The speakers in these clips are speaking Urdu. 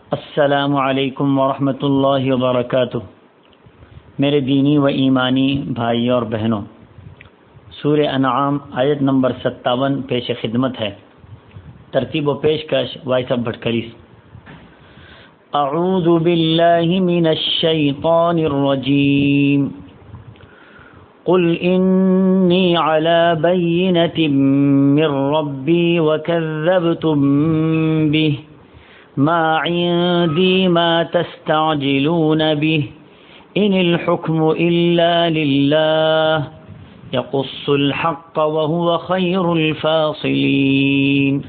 السلام علیکم ورحمۃ اللہ وبرکاتہ۔ میرے دینی و ایمانی بھائی اور بہنوں، سورہ انعام آیت نمبر 57 پیش خدمت ہے۔ ترتیب و پیشکش وائس آف بھٹکریس۔ اعوذ باللہ من الشیطان الرجیم، قل انی علی بینۃ من ربی وکذبتم بہ ما عندي ما تستعجلون به ان الحكم الا لله يقص الحق وهو خير الفاصلين۔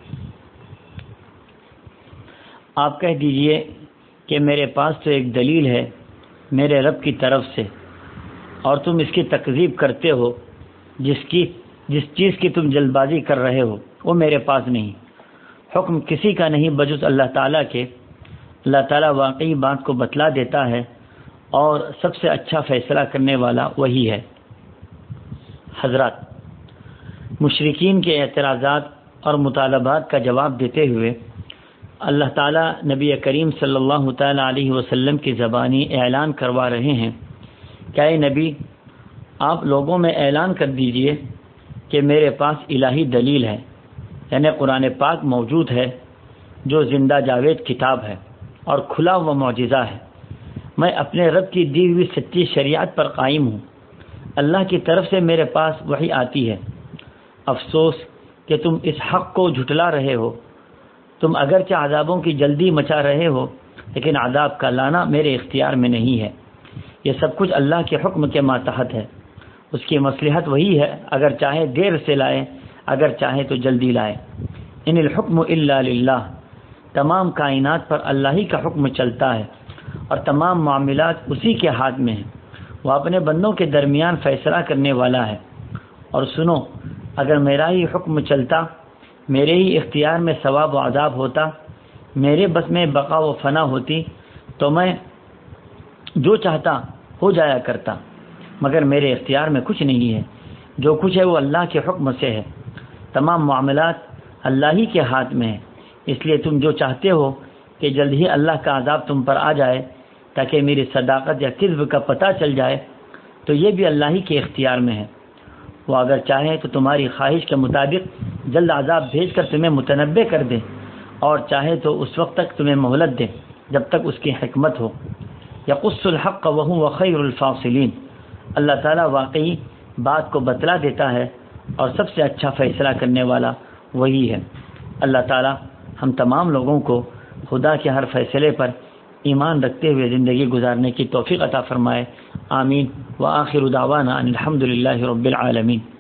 آپ کہہ دیجئے کہ میرے پاس تو ایک دلیل ہے میرے رب کی طرف سے، اور تم اس کی تکذیب کرتے ہو۔ جس چیز کی تم جلد بازی کر رہے ہو وہ میرے پاس نہیں۔ حکم کسی کا نہیں بجز اللہ تعالیٰ کے۔ اللہ تعالیٰ واقعی بات کو بتلا دیتا ہے اور سب سے اچھا فیصلہ کرنے والا وہی ہے۔ حضرات، مشرکین کے اعتراضات اور مطالبات کا جواب دیتے ہوئے اللہ تعالیٰ نبی کریم صلی اللہ تعالیٰ علیہ وسلم کی زبانی اعلان کروا رہے ہیں کہ اے نبی، آپ لوگوں میں اعلان کر دیجئے کہ میرے پاس الہی دلیل ہے، یعنی قرآن پاک موجود ہے جو زندہ جاوید کتاب ہے اور کھلا ہوا معجزہ ہے۔ میں اپنے رب کی دی ہوئی سچی شریعت پر قائم ہوں۔ اللہ کی طرف سے میرے پاس وحی آتی ہے۔ افسوس کہ تم اس حق کو جھٹلا رہے ہو۔ تم اگرچہ عذابوں کی جلدی مچا رہے ہو، لیکن عذاب کا لانا میرے اختیار میں نہیں ہے۔ یہ سب کچھ اللہ کے حکم کے ماتحت ہے۔ اس کی مصلحت وہی ہے، اگر چاہے دیر سے لائے، اگر چاہے تو جلدی لائے۔ ان الحکم الا للہ، تمام کائنات پر اللہ ہی کا حکم چلتا ہے اور تمام معاملات اسی کے ہاتھ میں ہیں۔ وہ اپنے بندوں کے درمیان فیصلہ کرنے والا ہے۔ اور سنو، اگر میرا ہی حکم چلتا، میرے ہی اختیار میں ثواب و عذاب ہوتا، میرے بس میں بقا و فنا ہوتی، تو میں جو چاہتا ہو جایا کرتا، مگر میرے اختیار میں کچھ نہیں ہے۔ جو کچھ ہے وہ اللہ کے حکم سے ہے۔ تمام معاملات اللہ ہی کے ہاتھ میں ہیں۔ اس لیے تم جو چاہتے ہو کہ جلد ہی اللہ کا عذاب تم پر آ جائے تاکہ میری صداقت یا کذب کا پتہ چل جائے، تو یہ بھی اللہ ہی کے اختیار میں ہے۔ وہ اگر چاہے تو تمہاری خواہش کے مطابق جلد عذاب بھیج کر تمہیں متنبع کر دے، اور چاہے تو اس وقت تک تمہیں مہلت دے جب تک اس کی حکمت ہو۔ یقص الحق وهو خیر الفاصلین، اللہ تعالیٰ واقعی بات کو بتلا دیتا ہے اور سب سے اچھا فیصلہ کرنے والا وہی ہے۔ اللہ تعالیٰ ہم تمام لوگوں کو خدا کے ہر فیصلے پر ایمان رکھتے ہوئے زندگی گزارنے کی توفیق عطا فرمائے۔ آمین۔ وآخر دعوانا ان الحمد للہ رب العالمین۔